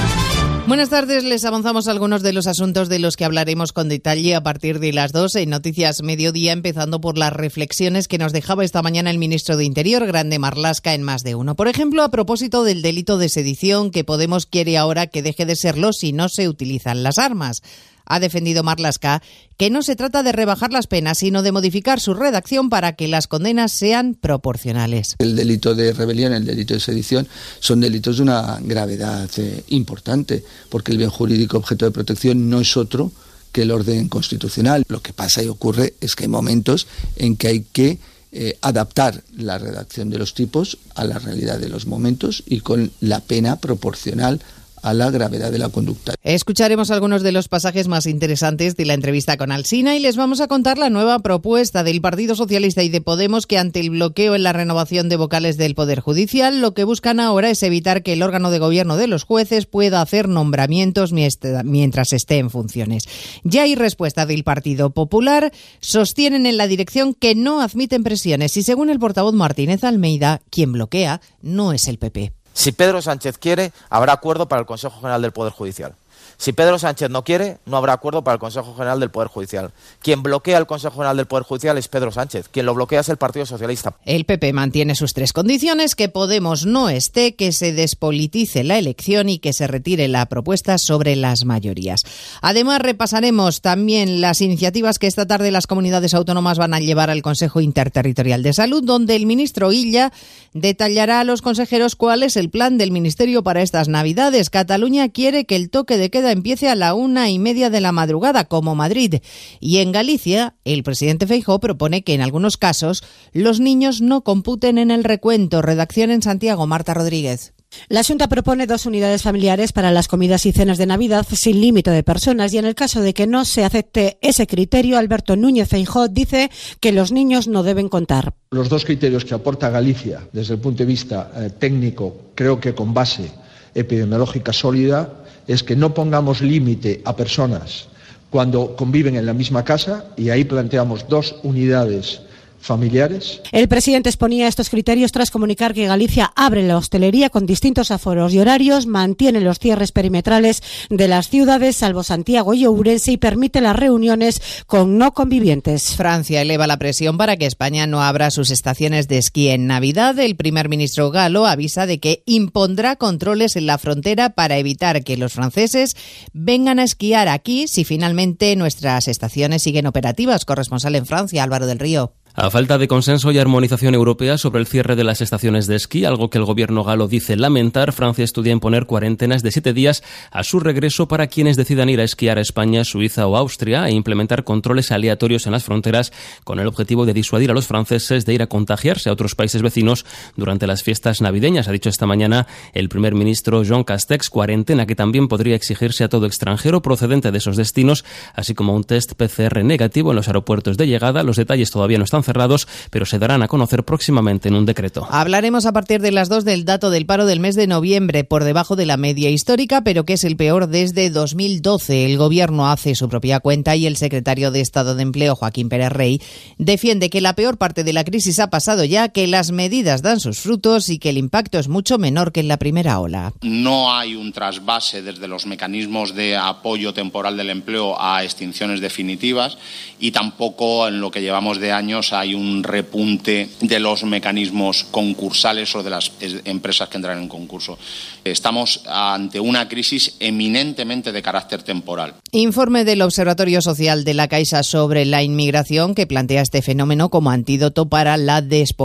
Buenas tardes, les avanzamos algunos de los asuntos de los que hablaremos con detalle a partir de las dos en Noticias Mediodía, empezando por las reflexiones que nos dejaba esta mañana el ministro de Interior, Grande Marlaska, en Más de Uno. Por ejemplo, a propósito del delito de sedición, que Podemos quiere ahora que deje de serlo si no se utilizan las armas. Ha defendido Marlaska que no se trata de rebajar las penas, sino de modificar su redacción para que las condenas sean proporcionales. El delito de rebelión, el delito de sedición, son delitos de una gravedad eh, importante, porque el bien jurídico objeto de protección no es otro que el orden constitucional. Lo que pasa y ocurre es que hay momentos en que hay que eh, adaptar la redacción de los tipos a la realidad de los momentos y con la pena proporcional a la gravedad de la conducta. Escucharemos algunos de los pasajes más interesantes de la entrevista con Alsina y les vamos a contar la nueva propuesta del Partido Socialista y de Podemos, que ante el bloqueo en la renovación de vocales del Poder Judicial, lo que buscan ahora es evitar que el órgano de gobierno de los jueces pueda hacer nombramientos mientras esté en funciones. Ya hay respuesta del Partido Popular. Sostienen en la dirección que no admiten presiones y, según el portavoz Martínez Almeida, quien bloquea no es el P P. Si Pedro Sánchez quiere, habrá acuerdo para el Consejo General del Poder Judicial. Si Pedro Sánchez no quiere, no habrá acuerdo para el Consejo General del Poder Judicial. Quien bloquea el Consejo General del Poder Judicial es Pedro Sánchez. Quien lo bloquea es el Partido Socialista. El P P mantiene sus tres condiciones: que Podemos no esté, que se despolitice la elección y que se retire la propuesta sobre las mayorías. Además, repasaremos también las iniciativas que esta tarde las comunidades autónomas van a llevar al Consejo Interterritorial de Salud, donde el ministro Illa detallará a los consejeros cuál es el plan del Ministerio para estas Navidades. Cataluña quiere que el toque de queda empiece a la una y media de la madrugada, como Madrid. Y en Galicia, el presidente Feijóo propone que en algunos casos los niños no computen en el recuento. Redacción en Santiago, Marta Rodríguez. La Xunta propone dos unidades familiares para las comidas y cenas de Navidad sin límite de personas, y en el caso de que no se acepte ese criterio, Alberto Núñez Feijóo dice que los niños no deben contar. Los dos criterios que aporta Galicia desde el punto de vista eh, técnico, creo que con base epidemiológica sólida, es que no pongamos límite a personas cuando conviven en la misma casa, y ahí planteamos dos unidades familiares. El presidente exponía estos criterios tras comunicar que Galicia abre la hostelería con distintos aforos y horarios, mantiene los cierres perimetrales de las ciudades, salvo Santiago y Ourense, y permite las reuniones con no convivientes. Francia eleva la presión para que España no abra sus estaciones de esquí en Navidad. El primer ministro galo avisa de que impondrá controles en la frontera para evitar que los franceses vengan a esquiar aquí si finalmente nuestras estaciones siguen operativas. Corresponsal en Francia, Álvaro del Río. A falta de consenso y armonización europea sobre el cierre de las estaciones de esquí, algo que el gobierno galo dice lamentar, Francia estudia imponer cuarentenas de siete días a su regreso para quienes decidan ir a esquiar a España, Suiza o Austria, e implementar controles aleatorios en las fronteras con el objetivo de disuadir a los franceses de ir a contagiarse a otros países vecinos durante las fiestas navideñas. Ha dicho esta mañana el primer ministro Jean Castex, cuarentena que también podría exigirse a todo extranjero procedente de esos destinos, así como un test P C R negativo en los aeropuertos de llegada. Los detalles todavía no están cerrados, pero se darán a conocer próximamente en un decreto. Hablaremos a partir de las dos del dato del paro del mes de noviembre, por debajo de la media histórica, pero que es el peor desde dos mil doce. El gobierno hace su propia cuenta y el secretario de Estado de Empleo, Joaquín Pérez Rey, defiende que la peor parte de la crisis ha pasado ya, que las medidas dan sus frutos y que el impacto es mucho menor que en la primera ola. No hay un trasvase desde los mecanismos de apoyo temporal del empleo a extinciones definitivas, y tampoco en lo que llevamos de años hay un repunte de los mecanismos concursales o de las empresas que entran en concurso. Estamos ante una crisis eminentemente de carácter temporal. Informe del Observatorio Social de la Caixa sobre la inmigración, que plantea este fenómeno como antídoto para la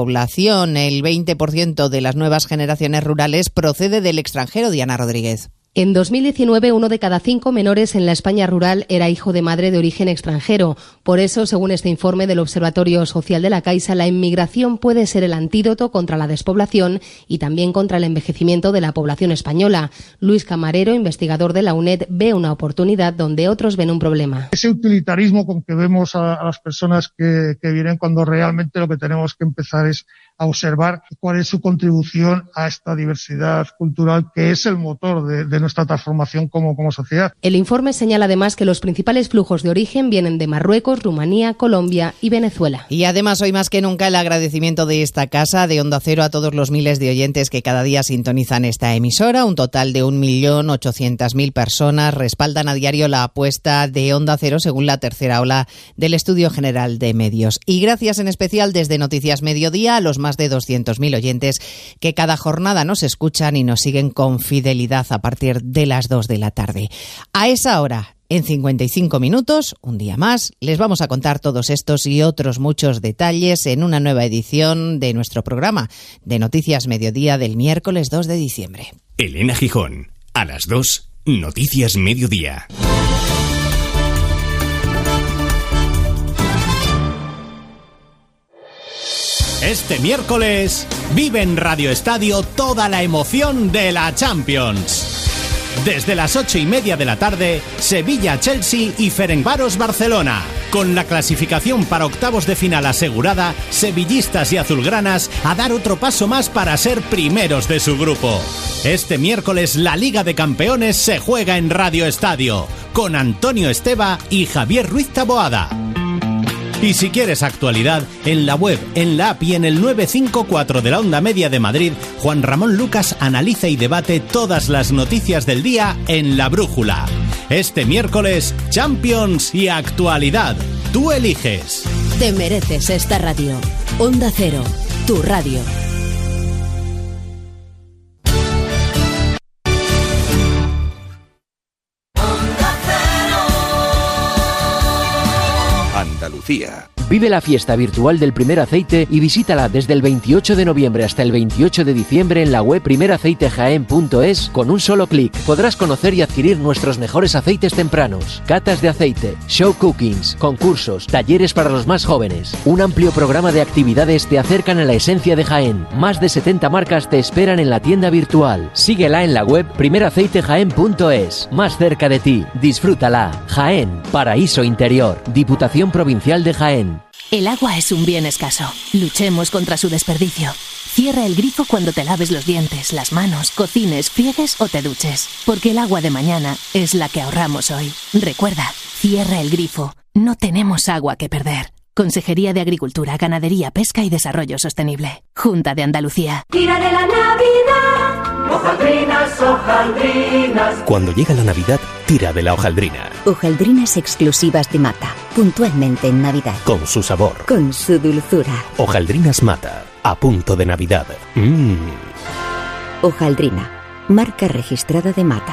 despoblación. El veinte por ciento de las nuevas generaciones rurales procede del extranjero. Diana Rodríguez. En dos mil diecinueve, uno de cada cinco menores en la España rural era hijo de madre de origen extranjero. Por eso, según este informe del Observatorio Social de la Caixa, la inmigración puede ser el antídoto contra la despoblación y también contra el envejecimiento de la población española. Luis Camarero, investigador de la UNED, ve una oportunidad donde otros ven un problema. Ese utilitarismo con que vemos a, a las personas que, que vienen, cuando realmente lo que tenemos que empezar es a observar cuál es su contribución a esta diversidad cultural que es el motor de, de nuestra transformación como, como sociedad. El informe señala además que los principales flujos de origen vienen de Marruecos, Rumanía, Colombia y Venezuela. Y además hoy más que nunca el agradecimiento de esta casa, de Onda Cero, a todos los miles de oyentes que cada día sintonizan esta emisora. Un total de un millón ochocientas mil personas respaldan a diario la apuesta de Onda Cero según la tercera ola del Estudio General de Medios. Y gracias en especial desde Noticias Mediodía a los más de doscientos mil oyentes que cada jornada nos escuchan y nos siguen con fidelidad a partir de las dos de la tarde. A esa hora, en cincuenta y cinco minutos, un día más, les vamos a contar todos estos y otros muchos detalles en una nueva edición de nuestro programa de Noticias Mediodía del miércoles dos de diciembre. Elena Gijón, a las dos, Noticias Mediodía. Este miércoles vive en Radio Estadio toda la emoción de la Champions. Desde las ocho y media de la tarde, Sevilla-Chelsea y Ferencváros-Barcelona. Con la clasificación para octavos de final asegurada, sevillistas y azulgranas a dar otro paso más para ser primeros de su grupo. Este miércoles la Liga de Campeones se juega en Radio Estadio, con Antonio Esteba y Javier Ruiz Taboada. Y si quieres actualidad, en la web, en la app y en el nueve cinco cuatro de la Onda Media de Madrid, Juan Ramón Lucas analiza y debate todas las noticias del día en La Brújula. Este miércoles, Champions y actualidad. Tú eliges. Te mereces esta radio. Onda Cero, tu radio. Andalucía. Vive la fiesta virtual del Primer Aceite y visítala desde el veintiocho de noviembre hasta el veintiocho de diciembre en la web primer aceite jaén punto es con un solo clic. Podrás conocer y adquirir nuestros mejores aceites tempranos, catas de aceite, show cookings, concursos, talleres para los más jóvenes. Un amplio programa de actividades te acercan a la esencia de Jaén. Más de setenta marcas te esperan en la tienda virtual. Síguela en la web primer aceite jaén punto es. Más cerca de ti. Disfrútala. Jaén, paraíso interior. Diputación Provincial de Jaén. El agua es un bien escaso. Luchemos contra su desperdicio. Cierra el grifo cuando te laves los dientes, las manos, cocines, friegues o te duches. Porque el agua de mañana es la que ahorramos hoy. Recuerda, cierra el grifo. No tenemos agua que perder. Consejería de Agricultura, Ganadería, Pesca y Desarrollo Sostenible. Junta de Andalucía. Tira de la Navidad. Hojaldrinas, hojaldrinas. Cuando llega la Navidad, tira de la hojaldrina. Hojaldrinas exclusivas de Mata, puntualmente en Navidad. Con su sabor. Con su dulzura. Hojaldrinas Mata, a punto de Navidad. Mmm. Hojaldrina, marca registrada de Mata.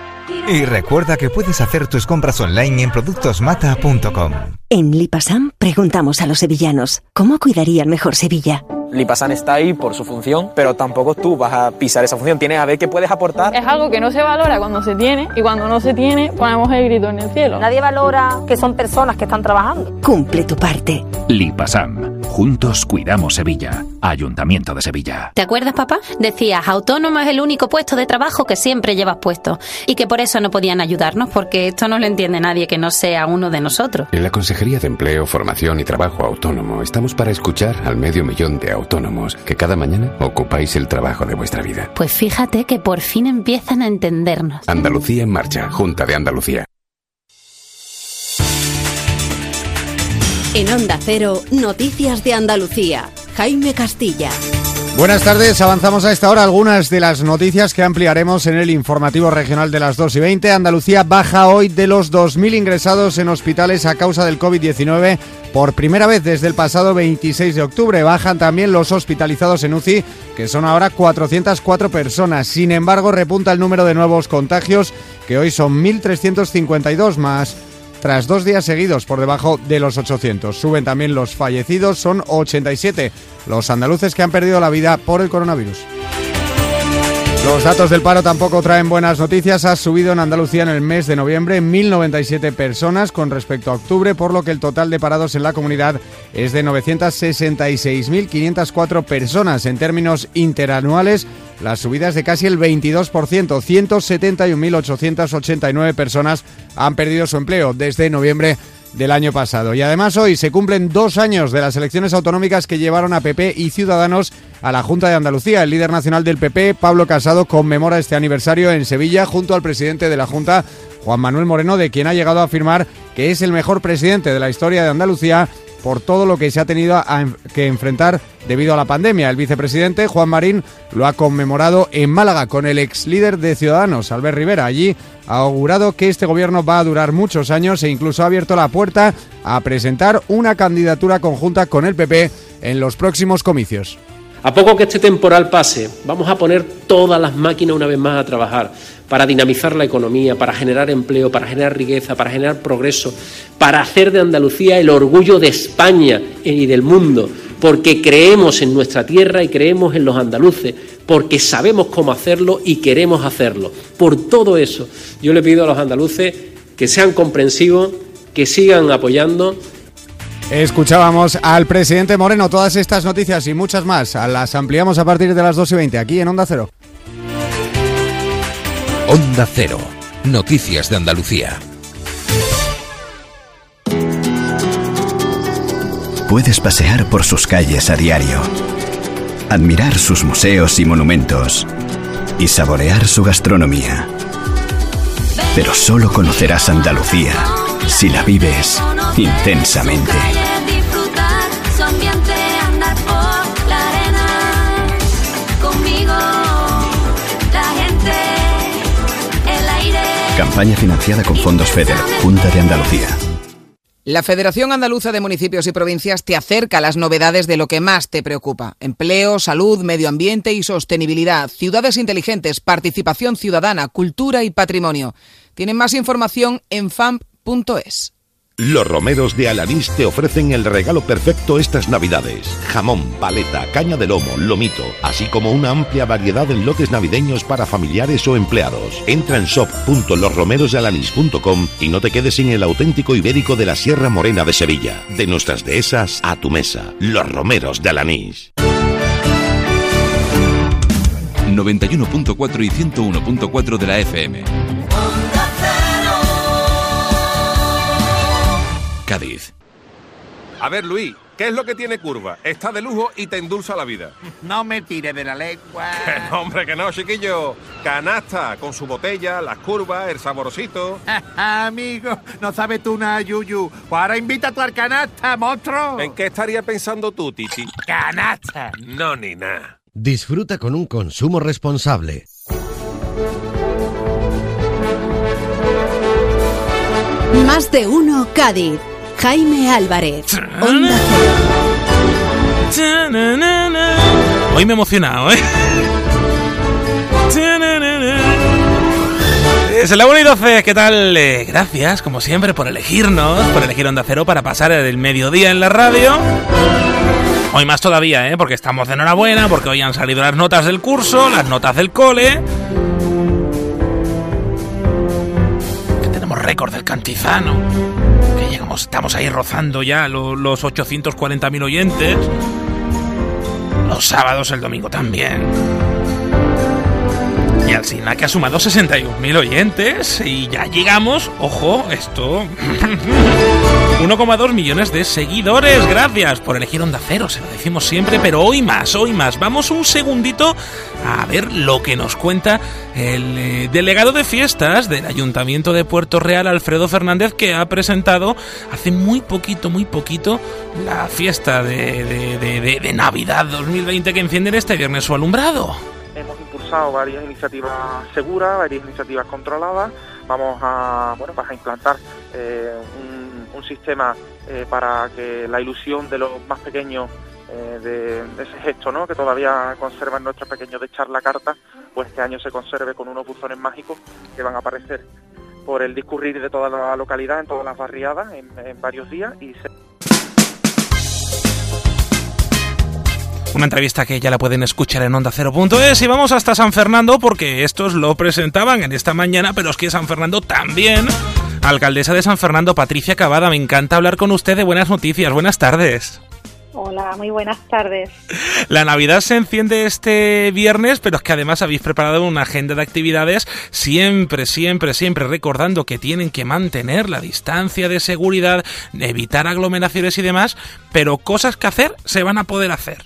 Y recuerda que puedes hacer tus compras online en productos mata punto com. En Lipasam preguntamos a los sevillanos, ¿cómo cuidarían mejor Sevilla? Lipasam está ahí por su función, pero tampoco tú vas a pisar esa función. Tienes a ver qué puedes aportar. Es algo que no se valora cuando se tiene y cuando no se tiene ponemos el grito en el cielo. Nadie valora que son personas que están trabajando. Cumple tu parte. Lipasam. Juntos cuidamos Sevilla. Ayuntamiento de Sevilla. ¿Te acuerdas, papá? Decías, autónomo es el único puesto de trabajo que siempre llevas puesto y que por eso no podían ayudarnos porque esto no lo entiende nadie que no sea uno de nosotros. En la Consejería de Empleo, Formación y Trabajo Autónomo estamos para escuchar al medio millón de autónomos que cada mañana ocupáis el trabajo de vuestra vida. Pues fíjate que por fin empiezan a entendernos. Andalucía en marcha, Junta de Andalucía. En Onda Cero, Noticias de Andalucía. Jaime Castilla. Buenas tardes, avanzamos a esta hora algunas de las noticias que ampliaremos en el informativo regional de las dos y veinte. Andalucía baja hoy de los dos mil ingresados en hospitales a causa del covid diecinueve por primera vez desde el pasado veintiséis de octubre. Bajan también los hospitalizados en U C I, que son ahora cuatrocientas cuatro personas. Sin embargo, repunta el número de nuevos contagios, que hoy son mil trescientos cincuenta y dos más, tras dos días seguidos por debajo de los ochocientos. Suben también los fallecidos, son ochenta y siete los andaluces que han perdido la vida por el coronavirus. Los datos del paro tampoco traen buenas noticias. Ha subido en Andalucía en el mes de noviembre mil noventa y siete personas con respecto a octubre, por lo que el total de parados en la comunidad es de novecientas sesenta y seis mil quinientas cuatro personas. En términos interanuales, la subida es de casi el veintidós por ciento. ciento setenta y un mil ochocientas ochenta y nueve personas han perdido su empleo desde noviembre del año pasado. Y además hoy se cumplen dos años de las elecciones autonómicas que llevaron a P P y Ciudadanos a la Junta de Andalucía. El líder nacional del P P, Pablo Casado, conmemora este aniversario en Sevilla junto al presidente de la Junta, Juan Manuel Moreno, de quien ha llegado a afirmar que es el mejor presidente de la historia de Andalucía por todo lo que se ha tenido a, que enfrentar debido a la pandemia. El vicepresidente, Juan Marín, lo ha conmemorado en Málaga con el ex líder de Ciudadanos, Albert Rivera. Allí ha augurado que este gobierno va a durar muchos años e incluso ha abierto la puerta a presentar una candidatura conjunta con el P P en los próximos comicios. A poco que este temporal pase, vamos a poner todas las máquinas una vez más a trabajar para dinamizar la economía, para generar empleo, para generar riqueza, para generar progreso, para hacer de Andalucía el orgullo de España y del mundo, porque creemos en nuestra tierra y creemos en los andaluces, porque sabemos cómo hacerlo y queremos hacerlo. Por todo eso, yo le pido a los andaluces que sean comprensivos, que sigan apoyando. Escuchábamos al presidente Moreno. Todas estas noticias y muchas más las ampliamos a partir de las dos y veinte aquí en Onda Cero. Onda Cero. Noticias de Andalucía. Puedes pasear por sus calles a diario, admirar sus museos y monumentos y saborear su gastronomía. Pero solo conocerás Andalucía si la vives intensamente. Campaña financiada con fondos FEDER, Junta de Andalucía. La Federación Andaluza de Municipios y Provincias te acerca a las novedades de lo que más te preocupa. Empleo, salud, medio ambiente y sostenibilidad, ciudades inteligentes, participación ciudadana, cultura y patrimonio. Tienen más información en F A M P punto es. Los Romeros de Alanís te ofrecen el regalo perfecto estas Navidades. Jamón, paleta, caña de lomo, lomito, así como una amplia variedad en lotes navideños para familiares o empleados. Entra en shop punto los romeros de alanís punto com y no te quedes sin el auténtico ibérico de la Sierra Morena de Sevilla. De nuestras dehesas a tu mesa. Los Romeros de Alanís. noventa y uno punto cuatro y ciento uno punto cuatro de la F M. Cádiz. A ver, Luis, ¿qué es lo que tiene Curva? Está de lujo y te endulza la vida. No me tires de la lengua. Que no, hombre, que no, chiquillo. Canasta, con su botella, las curvas, el saborosito. Amigo, no sabes tú nada, Yuyu. Pues ahora invita a tu al Canasta, monstruo. ¿En qué estaría pensando tú, Titi? Canasta. No, ni nada. Disfruta con un consumo responsable. Más de uno Cádiz. Jaime Álvarez. Onda Cero. Hoy me he emocionado, ¿eh? Es la una y doce, ¿qué tal? Eh, gracias, como siempre, por elegirnos, por elegir Onda Cero para pasar el mediodía en la radio. Hoy más todavía, ¿eh? Porque estamos de enhorabuena, porque hoy han salido las notas del curso, las notas del cole. Que tenemos récord del Cantizano. Que llegamos, estamos ahí rozando ya los, los ochocientos cuarenta mil oyentes. Los sábados, el domingo también. Y Alsina, que ha sumado sesenta y un mil oyentes. Y ya llegamos, ojo, esto... uno coma dos millones de seguidores. Gracias por elegir Onda Cero, se lo decimos siempre, pero hoy más, hoy más. Vamos un segundito a ver lo que nos cuenta el eh, delegado de fiestas del Ayuntamiento de Puerto Real, Alfredo Fernández, que ha presentado hace muy poquito, muy poquito, la fiesta de, de, de, de, de Navidad dos mil veinte que encienden este viernes su alumbrado. Hemos impulsado varias iniciativas seguras, varias iniciativas controladas. Vamos a, bueno, vas a implantar eh, un, un sistema eh, para que la ilusión de los más pequeños eh, de, de ese gesto, ¿no?, que todavía conservan nuestros pequeños de echar la carta, pues este año se conserve con unos buzones mágicos que van a aparecer por el discurrir de toda la localidad, en todas las barriadas, en, en varios días y se... Una entrevista que ya la pueden escuchar en onda cero punto es. Y vamos hasta San Fernando porque estos lo presentaban en esta mañana, pero es que San Fernando también. Alcaldesa de San Fernando, Patricia Cavada, me encanta hablar con usted de buenas noticias. Buenas tardes. Hola, muy buenas tardes. La Navidad se enciende este viernes, pero es que además habéis preparado una agenda de actividades siempre, siempre, siempre recordando que tienen que mantener la distancia de seguridad, evitar aglomeraciones y demás, pero cosas que hacer se van a poder hacer.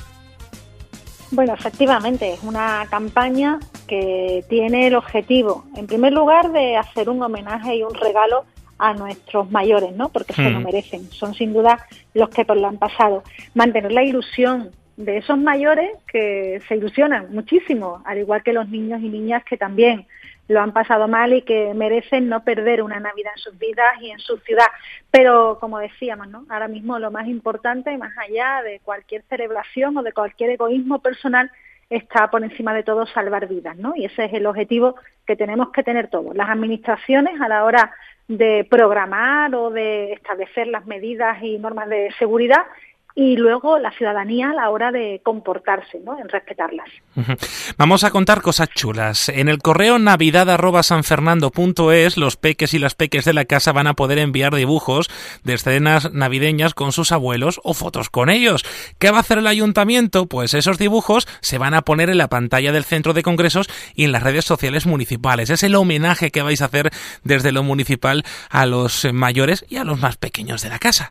Bueno, efectivamente, es una campaña que tiene el objetivo, en primer lugar, de hacer un homenaje y un regalo a nuestros mayores, ¿no? Porque se lo merecen. Son sin duda los que por lo han pasado. Mantener la ilusión de esos mayores que se ilusionan muchísimo, al igual que los niños y niñas que también lo han pasado mal y que merecen no perder una Navidad en sus vidas y en su ciudad. Pero, como decíamos, ¿no? Ahora mismo lo más importante, más allá de cualquier celebración o de cualquier egoísmo personal, está por encima de todo salvar vidas, ¿no? Y ese es el objetivo que tenemos que tener todos. Las administraciones a la hora de programar o de establecer las medidas y normas de seguridad, y luego la ciudadanía a la hora de comportarse, ¿no? En respetarlas. Vamos a contar cosas chulas. En el correo navidad arroba sanfernando punto es, los peques y las peques de la casa van a poder enviar dibujos de escenas navideñas con sus abuelos o fotos con ellos. ¿Qué va a hacer el ayuntamiento? Pues esos dibujos se van a poner en la pantalla del centro de congresos y en las redes sociales municipales. Es el homenaje que vais a hacer desde lo municipal a los mayores y a los más pequeños de la casa.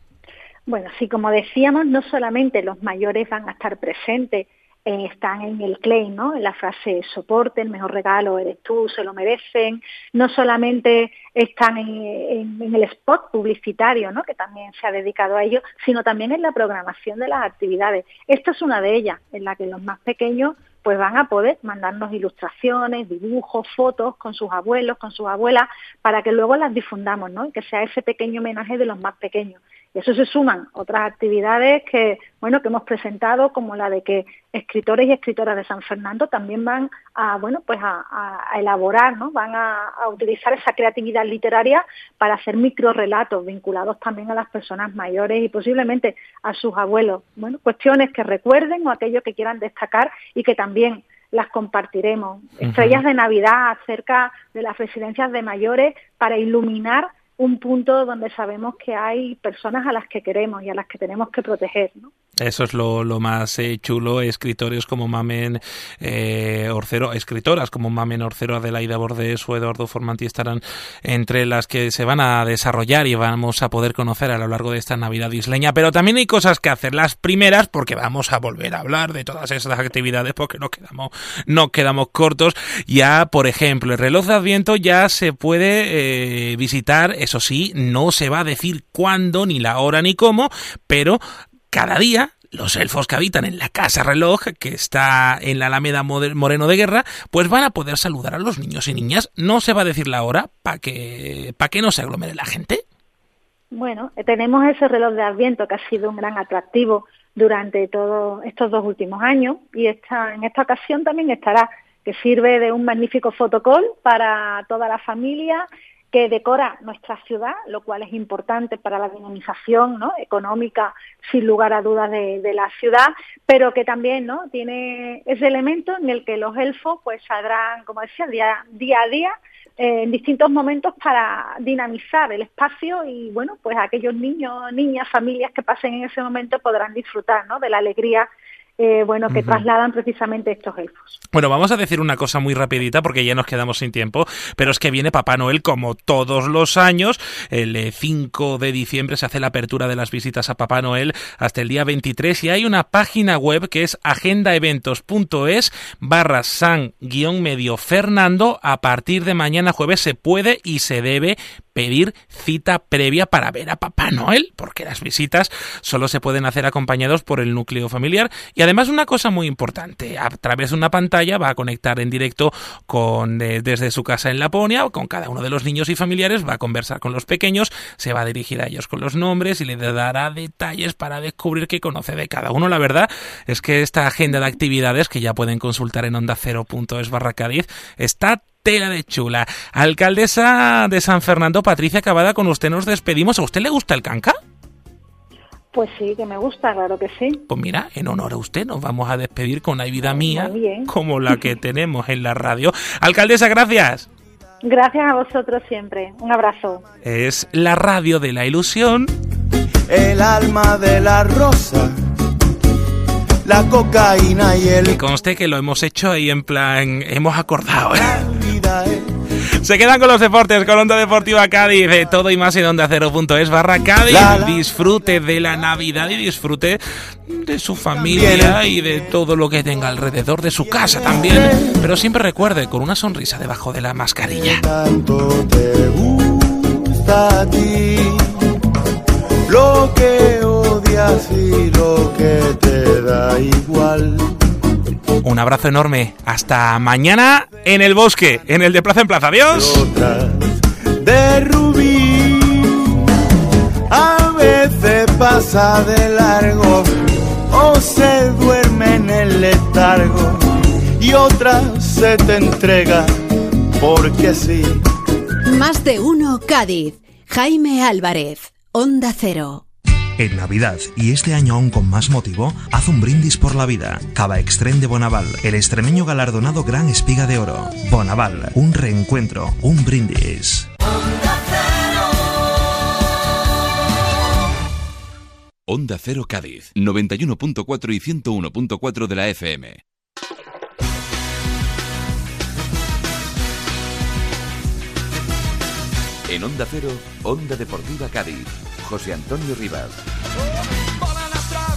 Bueno, sí, como decíamos, no solamente los mayores van a estar presentes, eh, están en el claim, ¿no? En la frase soporte, el mejor regalo eres tú, se lo merecen. No solamente están en, en, en el spot publicitario, ¿no? Que también se ha dedicado a ello, sino también en la programación de las actividades. Esta es una de ellas, en la que los más pequeños pues van a poder mandarnos ilustraciones, dibujos, fotos con sus abuelos, con sus abuelas, para que luego las difundamos, ¿no? Y que sea ese pequeño homenaje de los más pequeños. Y eso se suman otras actividades que, bueno, que hemos presentado, como la de que escritores y escritoras de San Fernando también van a, bueno, pues a, a elaborar, ¿no? Van a, a utilizar esa creatividad literaria para hacer microrelatos vinculados también a las personas mayores y posiblemente a sus abuelos. Bueno, cuestiones que recuerden o aquello que quieran destacar y que también las compartiremos. Uh-huh. Estrellas de Navidad acerca de las residencias de mayores para iluminar un punto donde sabemos que hay personas a las que queremos y a las que tenemos que proteger, ¿no? Eso es lo, lo más eh, chulo. Escritores como Mamen eh, Orcero, escritoras como Mamen Orcero, Adelaida Bordés o Eduardo Formanti estarán entre las que se van a desarrollar y vamos a poder conocer a lo largo de esta Navidad isleña. Pero también hay cosas que hacer. Las primeras, porque vamos a volver a hablar de todas esas actividades porque no quedamos, no quedamos cortos. Ya, por ejemplo, el reloj de Adviento ya se puede eh, visitar. Eso sí, no se va a decir cuándo, ni la hora, ni cómo, pero cada día los elfos que habitan en la Casa Reloj, que está en la Alameda Moreno de Guerra, pues van a poder saludar a los niños y niñas. No se va a decir la hora para que, para que no se aglomere la gente. Bueno, tenemos ese reloj de Adviento que ha sido un gran atractivo durante todos estos dos últimos años y esta, en esta ocasión también estará, que sirve de un magnífico fotocall para toda la familia, que decora nuestra ciudad, lo cual es importante para la dinamización, ¿no? Económica, sin lugar a dudas, de, de la ciudad, pero que también, ¿no? Tiene ese elemento en el que los elfos pues saldrán, como decía, día, día a día, eh, en distintos momentos para dinamizar el espacio y, bueno, pues aquellos niños, niñas, familias que pasen en ese momento podrán disfrutar, ¿no? De la alegría Eh, bueno, que uh-huh. trasladan precisamente estos elfos. Bueno, vamos a decir una cosa muy rapidita porque ya nos quedamos sin tiempo, pero es que viene Papá Noel como todos los años. El cinco de diciembre se hace la apertura de las visitas a Papá Noel hasta el día veintitrés y hay una página web que es agendaeventos.es barra San guión medio Fernando. A partir de mañana jueves se puede y se debe pedir cita previa para ver a Papá Noel, porque las visitas solo se pueden hacer acompañados por el núcleo familiar. Y además una cosa muy importante, a través de una pantalla va a conectar en directo con eh, desde su casa en Laponia, con cada uno de los niños y familiares, va a conversar con los pequeños, se va a dirigir a ellos con los nombres y les dará detalles para descubrir qué conoce de cada uno. La verdad es que esta agenda de actividades, que ya pueden consultar en onda cero punto es barra Cádiz, está tela de chula. Alcaldesa de San Fernando, Patricia Cavada, con usted nos despedimos. ¿A usted le gusta el canca? Pues sí, que me gusta, claro que sí. Pues mira, en honor a usted nos vamos a despedir con una vida mía como la que tenemos en la radio. Alcaldesa, gracias. Gracias a vosotros siempre. Un abrazo. Es la radio de la ilusión. El alma de la rosa, la cocaína y el... Y conste que lo hemos hecho ahí en plan... Hemos acordado, ¿eh? Se quedan con los deportes, con Onda Deportiva Cádiz, de todo y más en onda cero punto es barra Cádiz. La, la. Disfrute de la Navidad y disfrute de su familia y de todo lo que tenga alrededor de su casa también. Pero siempre recuerde, con una sonrisa debajo de la mascarilla. Tanto te gusta a ti, lo que odias y lo que te da igual. Un abrazo enorme. Hasta mañana en el bosque, en el de Plaza en Plaza. Adiós. De rubí, a veces pasa de largo o se duerme en el letargo y otras se te entrega porque sí. Más de uno Cádiz. Jaime Álvarez, Onda Cero. En Navidad, y este año aún con más motivo, haz un brindis por la vida. Cava Extrem de Bonaval, el extremeño galardonado Gran Espiga de Oro. Bonaval, un reencuentro, un brindis. Onda Cero Cádiz, noventa y uno punto cuatro y ciento uno punto cuatro de la F M. En Onda Cero, Onda Deportiva Cádiz. José Antonio Rivas.